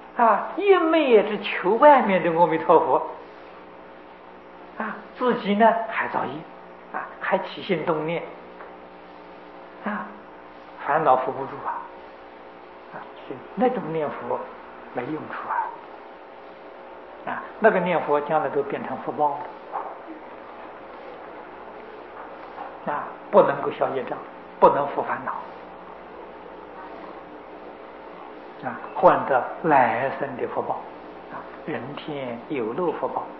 一昧只求外面的阿弥陀佛，自己呢还造业，还起心动念，烦恼扶不住所以那种念佛没用处那个念佛将来都变成福报了，不能够消业障，不能伏烦恼，换得来生的福报，人天有漏福报。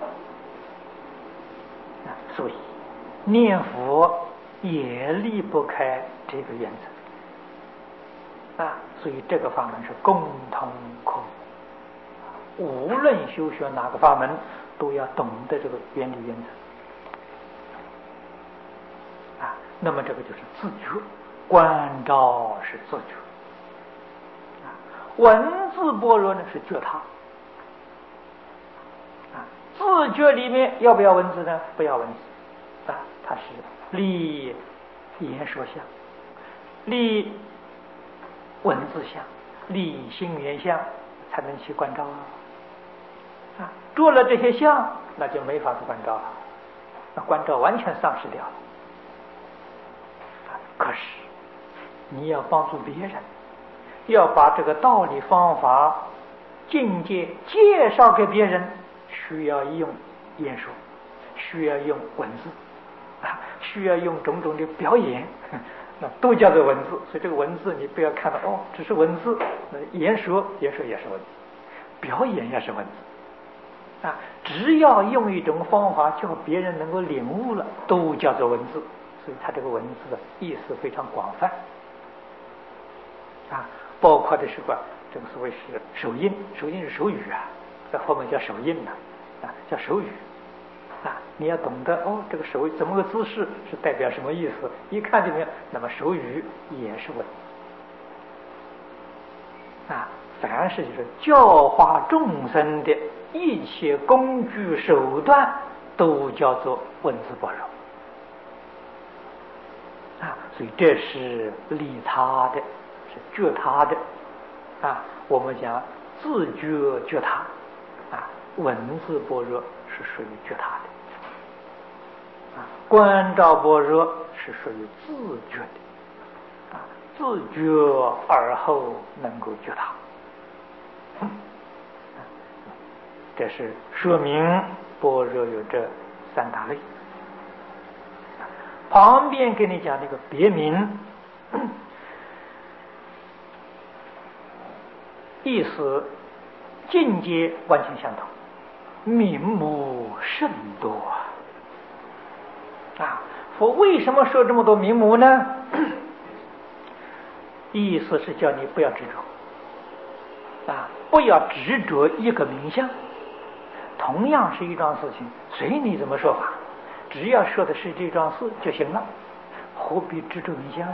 所以念佛也离不开这个原则所以这个法门是共同可用，无论修学哪个法门，都要懂得这个原理原则那么这个就是自觉，观照是自觉文字般若呢是觉他自觉里面要不要文字呢？不要文字它是立言说相，立文字相，立心缘相，才能去观照着了这些相，那就没法子观照了，那观照完全丧失掉了可是你要帮助别人，要把这个道理方法境界介绍给别人，需要用言说，需要用文字需要用种种的表演，那都叫做文字。所以这个文字你不要看到只是文字，言说也是文字，表演也是文字只要用一种方法叫别人能够领悟了，都叫做文字。所以它这个文字的意思非常广泛包括的是这个所谓是手印，手印是手语在后面叫手印叫手语你要懂得这个手怎么个姿势是代表什么意思，一看就明白。那么手语也是文凡是就是教化众生的一切工具手段，都叫做文字般若所以这是利他的，是觉他的我们讲自觉觉他文字般若是属于觉他的观照般若是属于自觉的自觉而后能够觉他这是说明般若有这三大类。旁边给你讲这个别名，意思境界完全相同，名目甚多佛为什么说这么多名目呢？意思是叫你不要执着不要执着一个名相，同样是一桩事情，随你怎么说法，只要说的是这桩事就行了，何必执着名相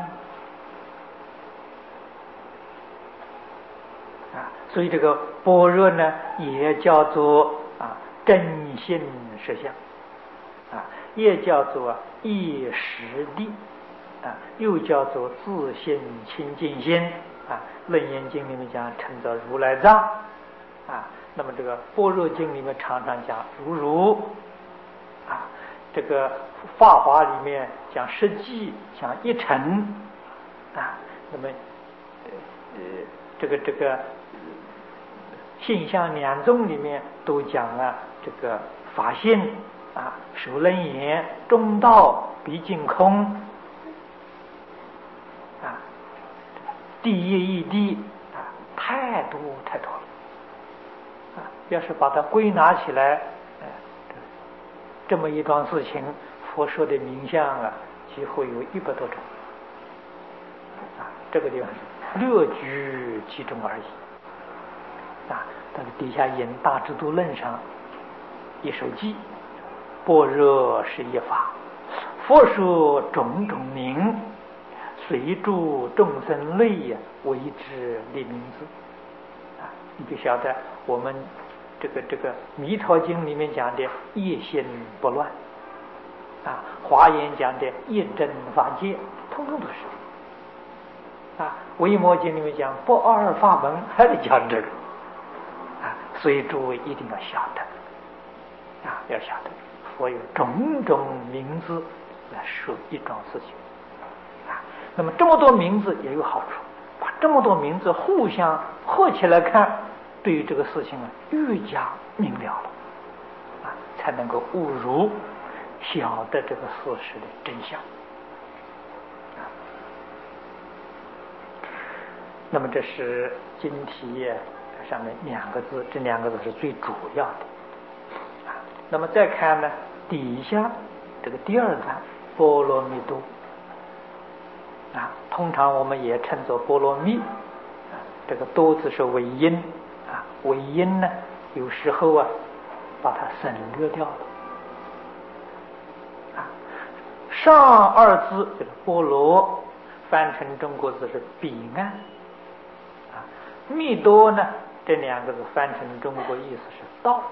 所以这个般若呢也叫做真心实相也叫做一实地又叫做自性清净心楞严经里面讲称作如来藏那么这个般若经里面常常讲如这个法华里面讲实际，讲一尘那么这个性相两宗里面都讲了这个法性首楞严，中道毕竟空第一义谛太多了要是把它归纳起来这么一桩事情，佛说的名相几乎有100多种这个地方是略举其中而已这个底下引大智度论上一首偈，般若是一法，佛说种种名，随著众生类为之立名字你就晓得我们这个弥陀经里面讲的一心不乱华严讲的一真法界，通通都是维摩经里面讲不二法门，还得讲这个所以诸位一定要晓得要晓得佛有种种名字来说一桩事情那么这么多名字也有好处，把这么多名字互相合起来看，对于这个事情愈加明了了才能够悟入晓得这个事实的真相那么这是经题上面2个字，这2个字是最主要的那么再看呢，底下这个第2段波罗蜜多通常我们也称作波罗蜜这个多字是尾音尾音呢有时候把它省略掉了上2字就是波罗，翻成中国字是彼岸蜜多呢这2个字翻成中国意思是道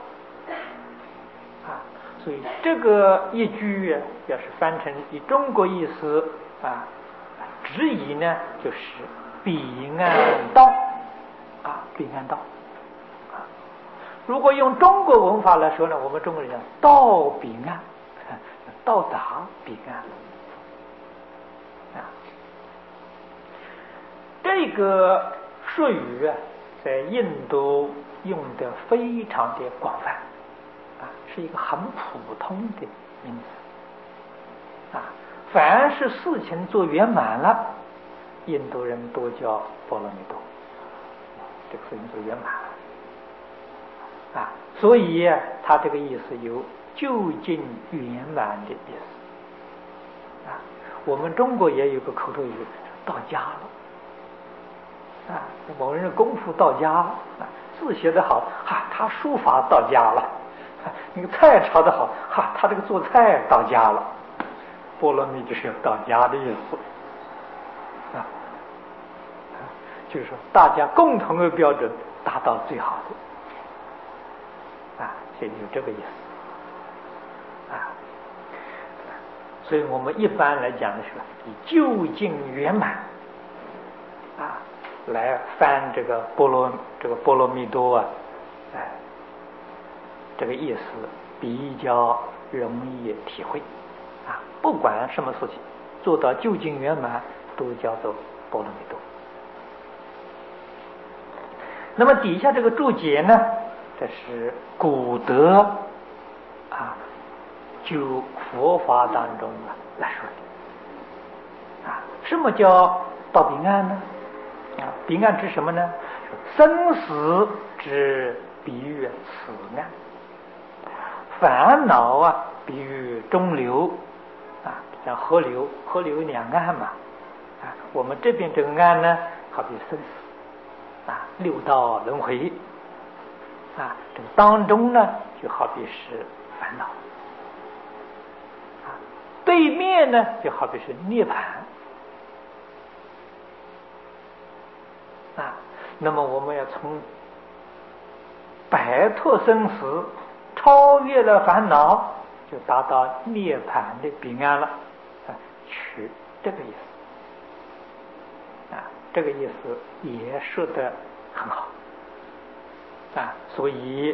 所以这个一句要是翻成以中国意思直译呢就是彼岸道彼岸道如果用中国文法来说呢，我们中国人讲到彼岸，到达彼岸这个术语在印度用的非常的广泛是一个很普通的名词凡是事情做圆满了，印度人都叫波罗蜜多，这个事情做圆满了所以他这个意思有究竟圆满的意思我们中国也有个口头语到家了某人功夫到家了字写得好他书法到家了那个菜炒得好他这个做菜到家了，波罗蜜就是要到家的意思就是说大家共同的标准达到最好的所以有这个意思所以我们一般来讲的是以究竟圆满来翻这个波罗蜜多这个意思比较容易体会不管什么事情做到究竟圆满都叫做波罗蜜多。那么底下这个注解呢，这是古德就佛法当中来说的什么叫到彼岸呢彼岸指什么呢？生死之比喻此岸，烦恼比喻中流像河流有2岸嘛我们这边这个岸呢好比生死六道轮回这个当中呢就好比是烦恼对面呢就好比是涅槃那么我们要从摆脱生死超越了烦恼就达到涅槃的彼岸了取这个意思这个意思也说得很好所以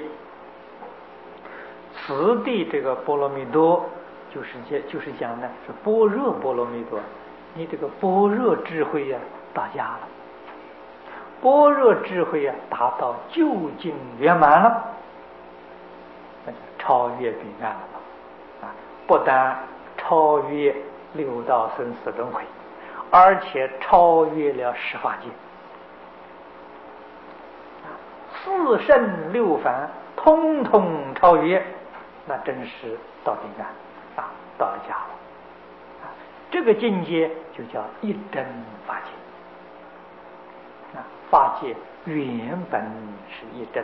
此地这个波罗蜜多就是讲呢是般若波罗蜜多，你这个般若智慧到家了，般若智慧达到究竟圆满了，那就超越彼岸了不但超越六道生死轮回，而且超越了18界四圣六凡通通超越，那真是到彼岸到了家了这个境界就叫一真法界法界原本是一真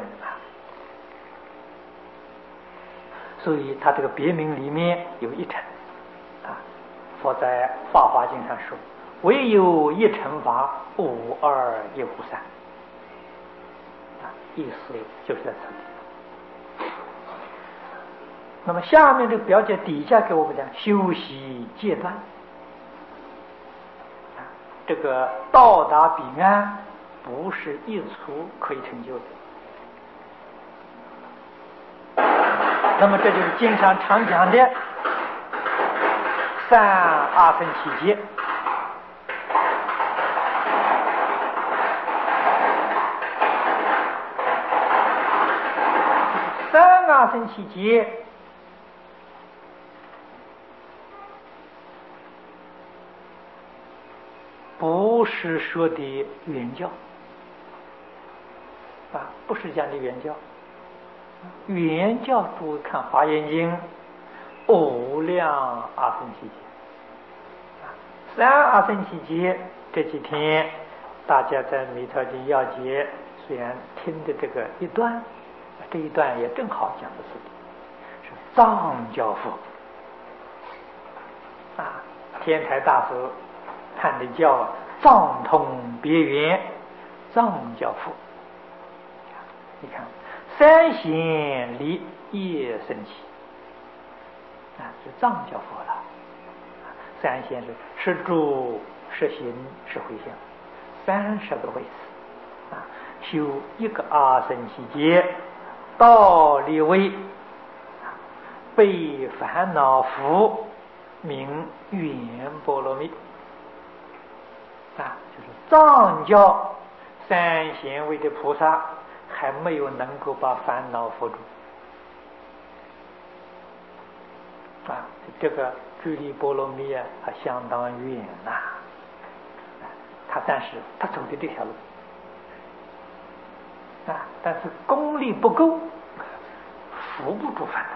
所以它这个别名里面有一乘佛在《法华经》上说唯有一乘法，无二亦无三意思就是在此地。那么下面这个表解底下给我们讲修习阶段这个到达彼岸不是一蹴可以成就的那么这就是经常讲的三阿僧祇劫。三阿僧祇劫不是说的原教不是讲的原教。原教注看《华严经》无量阿僧祇劫三阿僧祇劫这几天大家在《弥陀经要解》虽然听的这个一段，这一段也正好讲的是藏教佛天台大师判的叫藏通别圆藏教佛。你看三贤离业生起是藏教佛了。三贤是十住十行十回向30个位次修一个阿僧祇劫，道立为被烦恼伏，名圆波罗蜜就是藏教三贤位的菩萨还没有能够把烦恼伏住这个距离波罗蜜还相当远但是他走的这条路但是功力不够，伏不住烦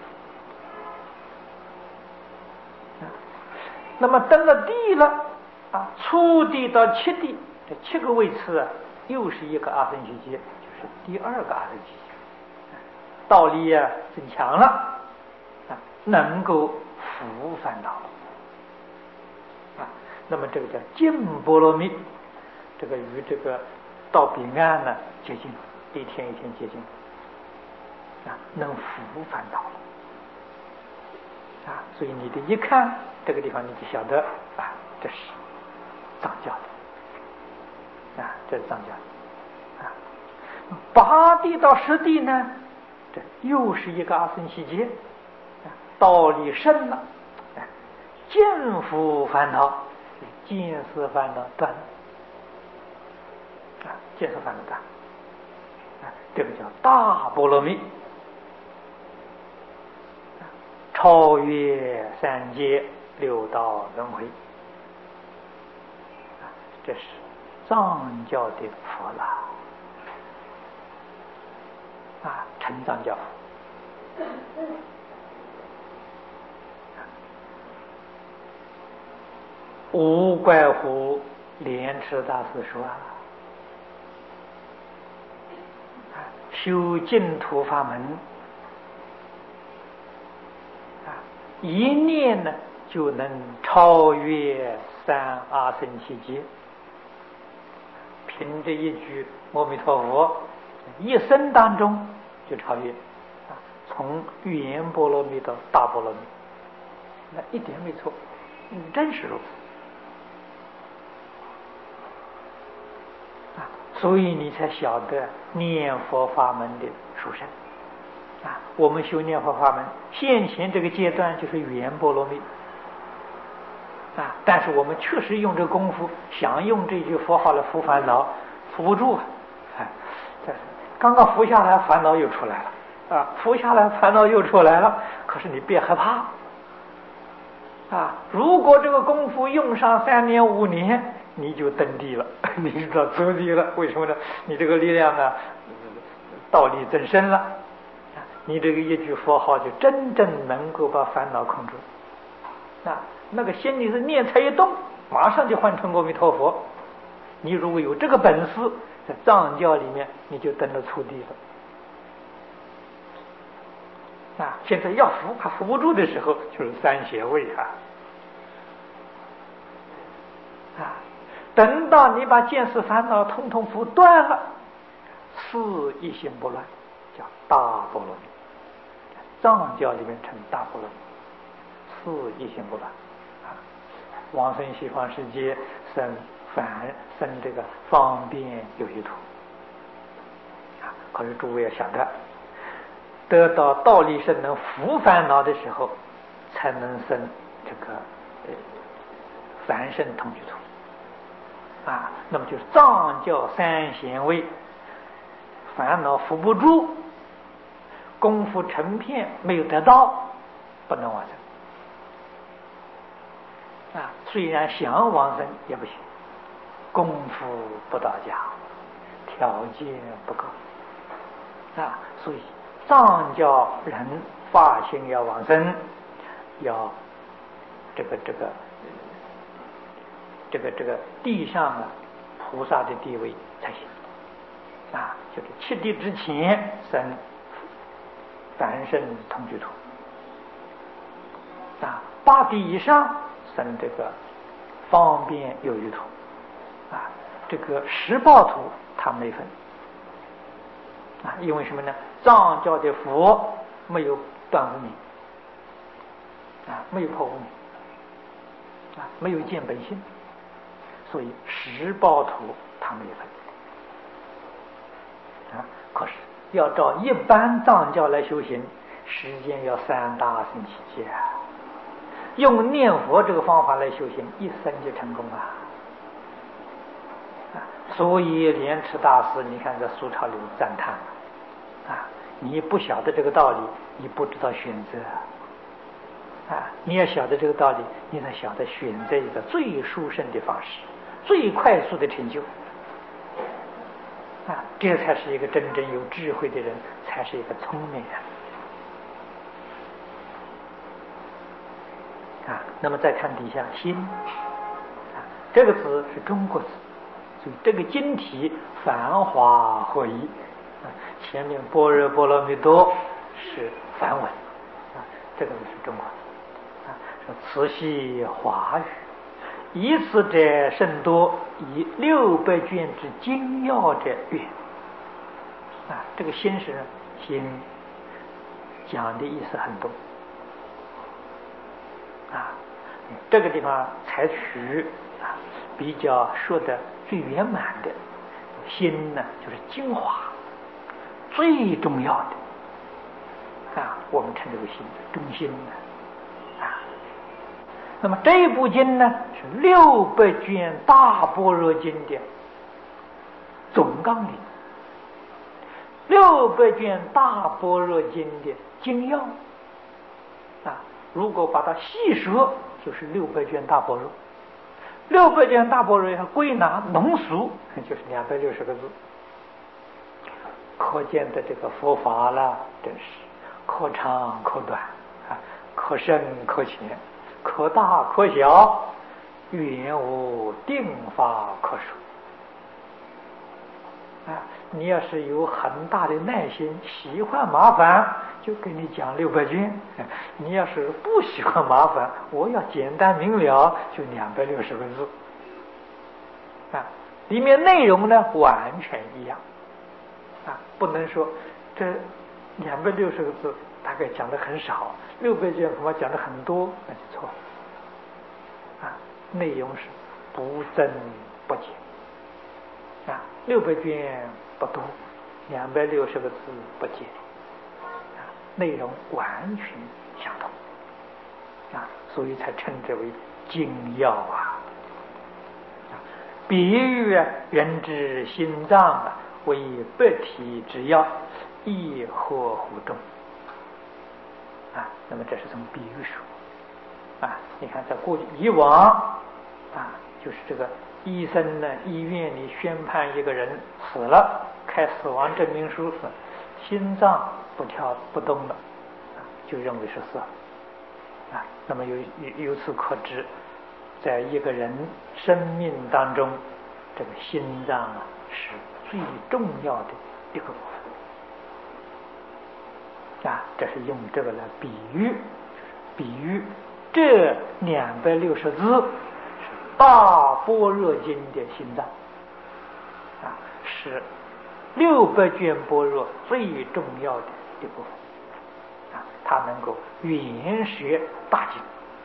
恼那么登了地了初地到七地，这7个位次又是一个阿僧祇劫，就是第2个阿僧祇劫。道力增强了能够伏烦恼那么这个叫净波罗蜜，这个与这个到彼岸呢接近，一天一天接近能伏烦恼所以你的一看这个地方你就晓得这是藏教的这是藏教的8地到10地呢，这又是一个阿僧祇劫，道理深了见伏烦恼，见思烦恼断了见思烦恼断这个叫大波罗蜜，超越3界6道轮回这是藏教的佛了成藏教佛无怪乎莲池大师说修净土法门一念呢就能超越3阿僧祇劫，凭这一句阿弥陀佛一生当中就超越从圆波罗蜜到大波罗蜜，那一点没错，真是如此所以你才晓得念佛法门的殊胜我们修念佛法门现前这个阶段就是圆波罗蜜但是我们确实用这个功夫想用这句佛号来伏烦恼，伏不住刚刚伏下来烦恼又出来了伏下来烦恼又出来了，可是你别害怕如果这个功夫用上3年5年，你就登地了，你知道走地了。为什么呢？你这个力量道力增深了你这个一句佛号就真正能够把烦恼控制那个心里是念才一动，马上就换成阿弥陀佛。你如果有这个本事，在藏教里面你就登了初地了现在要伏还伏不住的时候，就是3贤位等到你把见识烦恼通通伏断了，四一心不乱，叫大波罗蜜。藏教里面称大波罗蜜，四一心不乱往生西方世界生这个方便有余土可是诸位要晓得， 得到道力生能伏烦恼的时候，才能生这个凡圣同居土啊。那么就是藏教三贤位，烦恼伏不住，功夫成片没有得到，不能往生啊。虽然想往生也不行，功夫不到家，条件不够啊。所以藏教人发心要往生，要这个地上啊菩萨的地位才行啊。就是七地之前生凡圣同居土啊，八地以上生这个方便有余土啊。这个十报土他没分啊，因为什么呢？藏教的佛没有断无明啊，没有破无明啊，没有见本性，所以十报土他没有分啊。可是要照一般藏教来修行，时间要3大乘期间，用念佛这个方法来修行，一生就成功了。所以莲池大师，你看在苏朝里赞叹啊，你不晓得这个道理，你不知道选择啊。你要晓得这个道理，你才晓得选择一个最殊胜的方式，最快速的成就啊。这才是一个真正有智慧的人，才是一个聪明人啊。那么再看底下心啊，这个字是中国字，所以这个经体繁华合一啊。前面般若波罗蜜多是梵文啊，这个是中国啊。说此系华语，以此者甚多，以600卷之精要者曰啊。这个心是心讲的意思很多啊。这个地方采取啊比较说的最圆满的心呢，就是精华最重要的啊，我们称之为心中心的啊。那么这部经呢，是600卷大般若经的总纲领，600卷大般若经的精要啊。如果把它细说，就是600卷大般若。600卷大般若要归纳浓缩，就是260个字。可见的这个佛法了，真是可长可短啊，可深可浅，可大可小，原无定法可说啊。你要是有很大的耐心，喜欢麻烦，就给你讲600卷；你要是不喜欢麻烦，我要简单明了，就260个字啊。里面内容呢完全一样啊，不能说这260个字大概讲的很少，600卷恐怕讲的很多，那就错啊。内容是不增不减啊，600卷不多，260个字不减啊，内容完全相同啊，所以才称之为精要啊。比喻人之心脏啊，为百体之要，亦合乎中啊。那么这是从比喻说啊。你看在以往啊，就是这个医生呢，医院里宣判一个人死了，开死亡证明书，心脏不跳不动了啊，就认为是死了啊。那么由此可知，在一个人生命当中，这个心脏啊是最重要的一个部分啊。这是用这个来比喻，比喻这260字是大般若经的心脏啊，是600卷般若最重要的一部分啊。它能够圆学大经。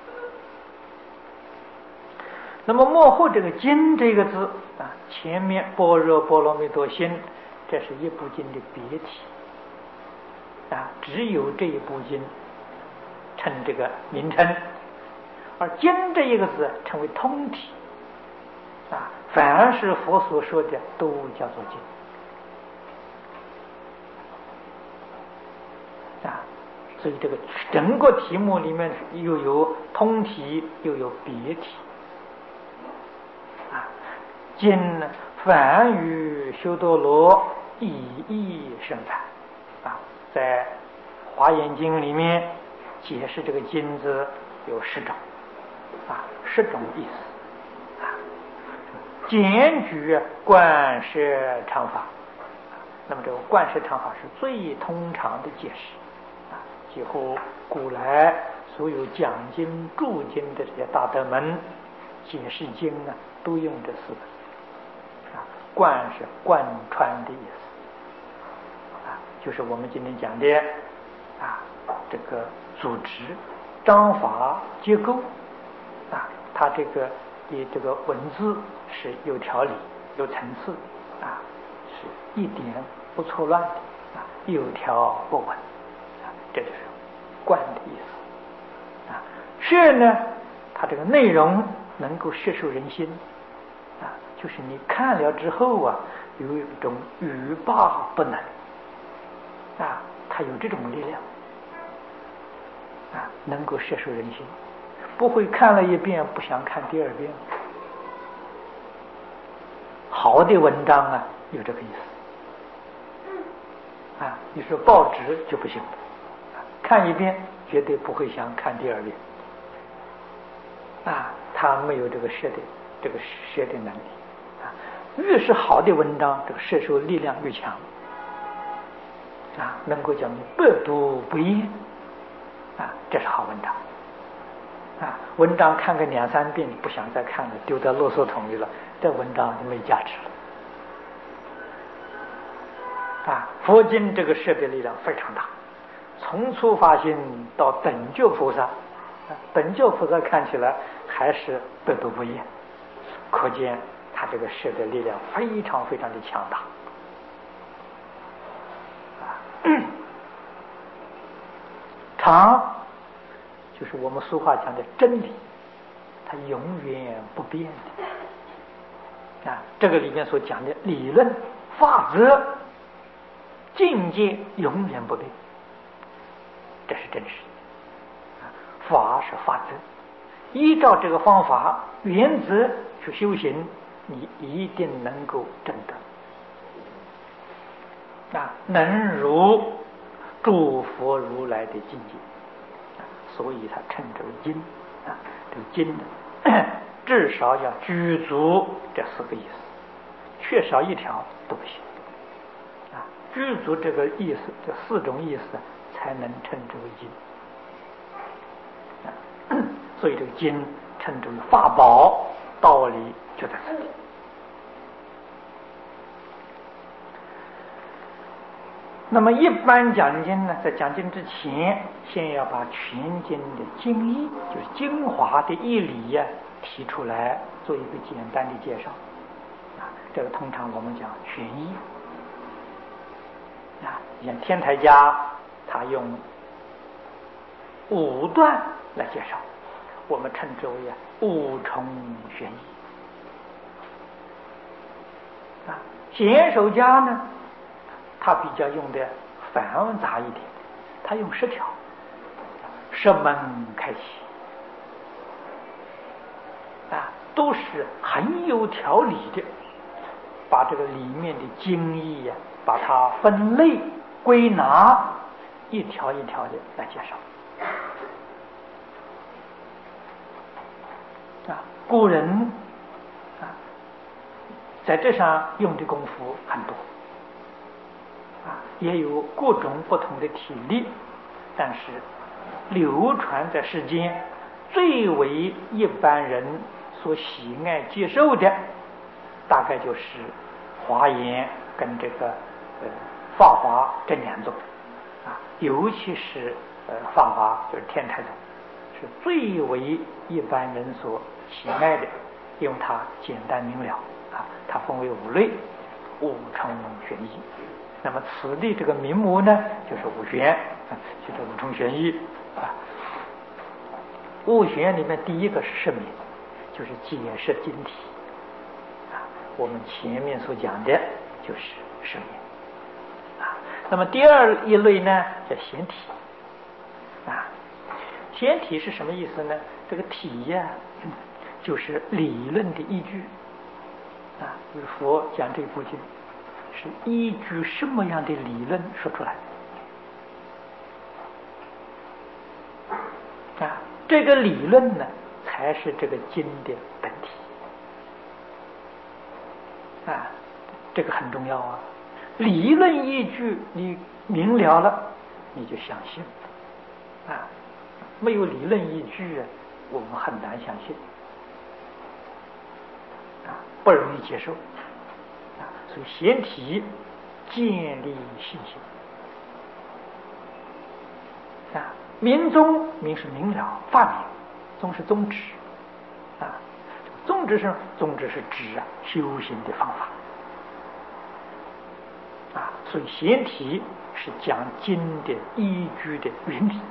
那么幕后这个经这个字啊，前面般若波罗蜜多心，这是一部经的别题只有这一部经称这个名称，而经这一个字称为通体凡是佛所说的都叫做经所以这个整个题目里面又有通体又有别题经呢，凡与修多罗以义生产在华严经里面解释这个经字有10种10种意思简举观摄常法那么这个观摄常法是最通常的解释几乎古来所有讲经注经的这些大德们解释经都用这4个字贯是贯穿的意思就是我们今天讲的这个组织章法结构它这个的这个文字是有条理有层次是一点不错乱的有条不紊这就是观的意思摄呢，它这个内容能够摄受人心就是你看了之后有一种欲罢不能它有这种力量能够摄受人心，不会看了一遍不想看第2遍。好的文章有这个意思你说报纸就不行了看一遍绝对不会想看第2遍他没有这个摄的能力越是好的文章这个摄受力量越强能够叫你百读不厌这是好文章文章看个2、3遍不想再看了丢到垃圾桶里了，这文章就没价值了佛经这个摄的力量非常大，从初发心到等觉菩萨等觉菩萨看起来还是百读不厌，可见他这个摄的力量非常非常的强大常就是我们俗话讲的真理，它永远不变的这个里面所讲的理论法则境界永远不变，这是真实法是法则，依照这个方法原则去修行，你一定能够证得能如诸佛如来的境界所以他称之为经这个经至少要具足这4个意思，缺少一条都不行具足这个意思，这4种意思才能称之为经所以这个经称之为法宝，道理就在这里那么一般讲经呢，在讲经之前先要把全经的经义，就是精华的义理提出来，做一个简单的介绍这个通常我们讲全义像天台家他用5段来介绍，我们称之为5重玄义显手家呢他比较用的繁杂一点，他用10条10门开启都是很有条理的，把这个里面的经义把它分类归纳，一条一条的来介绍古人在这上用的功夫很多也有各种不同的体例，但是流传在世间最为一般人所喜爱接受的大概就是华严跟这个法华这2种尤其是法华就是天台宗是最为一般人所喜爱的，因为它简单明了它分为5类，5重玄义那么此地这个名目呢，就是五玄，就是五重玄义啊。五玄里面第一个是圣明，就是解释经体啊。我们前面所讲的就是圣明啊。那么第二一类呢，叫显体啊。显体是什么意思呢？这个体呀，就是理论的依据啊。就是佛讲这部经，是依据什么样的理论说出来的啊？这个理论呢，才是这个经的本体啊。这个很重要啊。理论依据你明了了，你就相信啊。没有理论依据啊，我们很难相信啊，不容易接受啊。所以显体建立信心啊。明宗明是明了发明，宗是宗旨啊。宗旨是指啊修行的方法啊。所以显体是讲经的依据的原理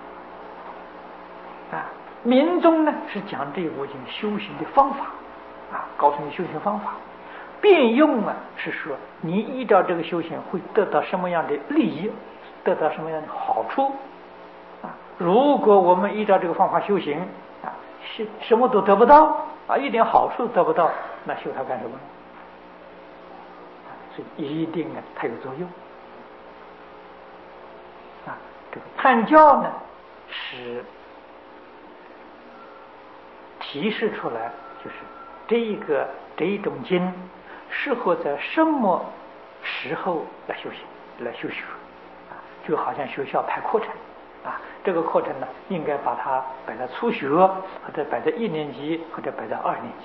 啊。明宗呢是讲这部经修行的方法啊，告诉你修行方法。辩用啊是说你依照这个修行会得到什么样的利益，得到什么样的好处啊。如果我们依照这个方法修行啊，是什么都得不到啊，一点好处得不到，那修它干什么呢？所以一定啊它有作用啊。这个判教呢是提示出来，就是这一种经适合在什么时候来修行来修学啊。就好像学校排课程啊，这个课程呢应该把它摆在初学，或者摆在1年级，或者摆在2年级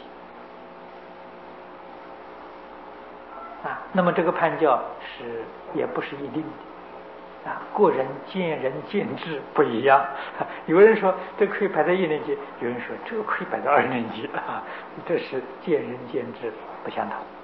啊。那么这个判教是也不是一定的啊，个人见仁见智不一样。有人说这可以摆在1年级，有人说这可以摆在2年级啊，这是见仁见智不相同。